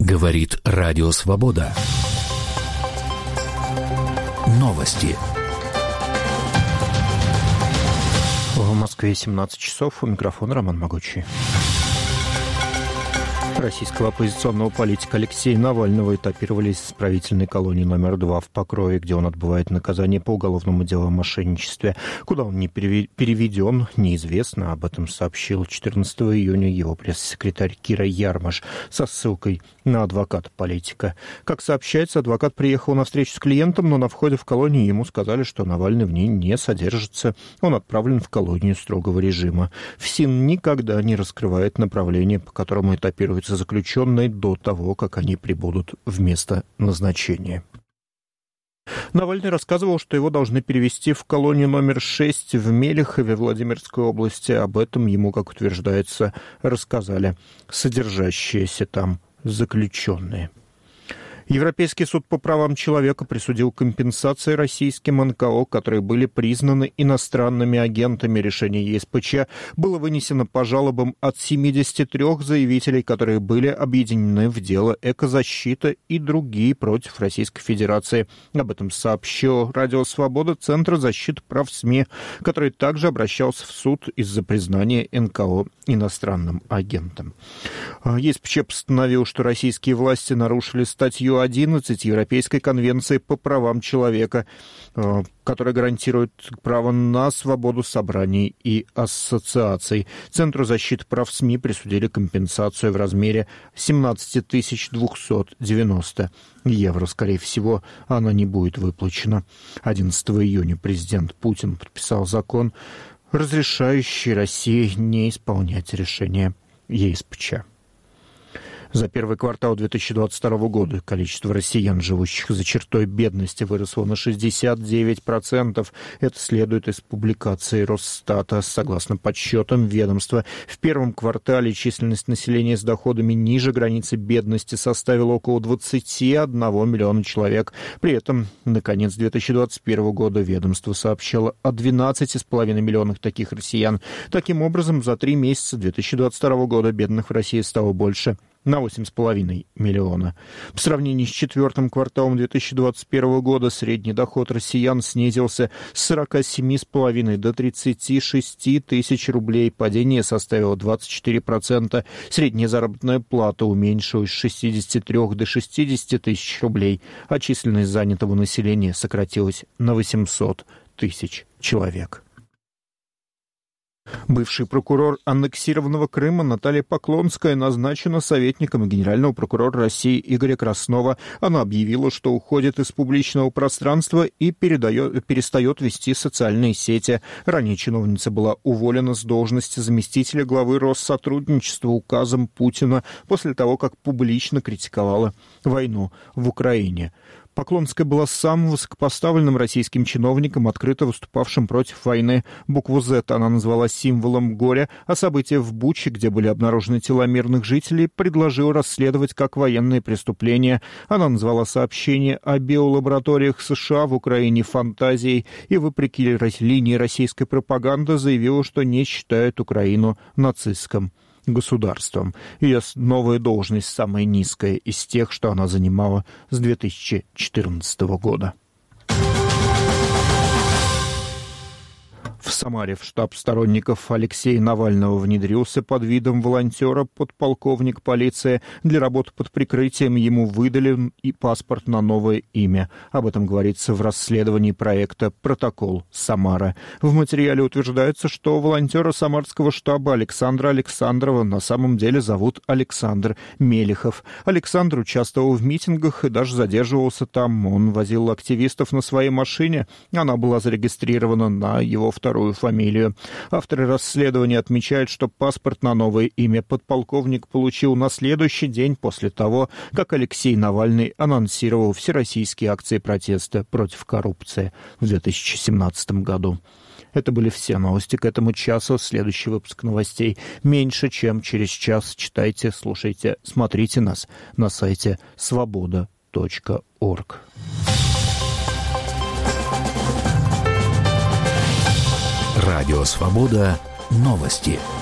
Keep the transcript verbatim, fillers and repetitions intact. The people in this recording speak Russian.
Говорит Радио Свобода. Новости. В Москве семнадцать часов. У микрофона Роман Могучий. Российского оппозиционного политика Алексея Навального этапировали из исправительной колонии номер два в Покрове, где он отбывает наказание по уголовному делу о мошенничестве. Куда он не переведен, неизвестно. Об этом сообщил четырнадцатого июня его пресс-секретарь Кира Ярмаш со ссылкой на адвоката политика. Как сообщается, адвокат приехал на встречу с клиентом, но на входе в колонию ему сказали, что Навальный в ней не содержится. Он отправлен в колонию строгого режима. ФСИН никогда не раскрывает направление, по которому этапируется заключенные до того, как они прибудут в место назначения. Навальный рассказывал, что его должны перевести в колонию номер шесть в Мелехове Владимирской области. Об этом ему, как утверждается, рассказали содержащиеся там заключенные. Европейский суд по правам человека присудил компенсации российским эн ка о, которые были признаны иностранными агентами. Решение е эс пэ че было вынесено по жалобам от семидесяти трёх заявителей, которые были объединены в дело «Экозащита» и другие против Российской Федерации. Об этом сообщил Радио Свобода Центр защиты прав СМИ, который также обращался в суд из-за признания эн ка о иностранным агентом. е эс пэ че постановил, что российские власти нарушили статью одиннадцать Европейской конвенции по правам человека, которая гарантирует право на свободу собраний и ассоциаций. Центру защиты прав СМИ присудили компенсацию в размере семнадцать тысяч двести девяносто евро. Скорее всего, она не будет выплачена. одиннадцатого июня президент Путин подписал закон, разрешающий России не исполнять решение е эс пэ че. За первый квартал две тысячи двадцать второго года количество россиян, живущих за чертой бедности, выросло на шестьдесят девять процентов. Это следует из публикации Росстата. Согласно подсчетам ведомства, в первом квартале численность населения с доходами ниже границы бедности составила около двадцати одного миллиона человек. При этом, на конец две тысячи двадцать первого года ведомство сообщало о двенадцати с половиной миллионах таких россиян. Таким образом, за три месяца две тысячи двадцать второго года бедных в России стало больше на восемь с половиной миллиона. В сравнении с четвертым кварталом две тысячи двадцать первого года средний доход россиян снизился с сорока семи с половиной до тридцати шести тысяч рублей. Падение составило двадцать четыре процента. Средняя заработная плата уменьшилась с шестидесяти трёх до шестидесяти тысяч рублей, а численность занятого населения сократилась на восемьсот тысяч человек. Бывший прокурор аннексированного Крыма Наталья Поклонская назначена советником генерального прокурора России Игоря Краснова. Она объявила, что уходит из публичного пространства и передает, перестает вести социальные сети. Ранее чиновница была уволена с должности заместителя главы Россотрудничества указом Путина после того, как публично критиковала войну в Украине. Поклонская была самым высокопоставленным российским чиновником, открыто выступавшим против войны. Букву «З» она назвала символом горя, а события в Буче, где были обнаружены тела мирных жителей, предложила расследовать как военные преступления. Она назвала сообщение о биолабораториях США в Украине фантазией и, вопреки линии российской пропаганды, заявила, что не считает Украину нацистским государством. Ее новая должность самая низкая из тех, что она занимала с две тысячи четырнадцатого года. В Самаре в штаб сторонников Алексея Навального внедрился под видом волонтера подполковник полиции. Для работы под прикрытием ему выдали и паспорт на новое имя. Об этом говорится в расследовании проекта «Протокол Самара». В материале утверждается, что волонтера самарского штаба Александра Александрова на самом деле зовут Александр Мелехов. Александр участвовал в митингах и даже задерживался там. Он возил активистов на своей машине. Она была зарегистрирована на его вторую фамилию. Авторы расследования отмечают, что паспорт на новое имя подполковник получил на следующий день после того, как Алексей Навальный анонсировал всероссийские акции протеста против коррупции в две тысячи семнадцатом году. Это были все новости к этому часу. Следующий выпуск новостей меньше, чем через час. Читайте, слушайте, смотрите нас на сайте свобода точка орг. Радио Свобода. Новости.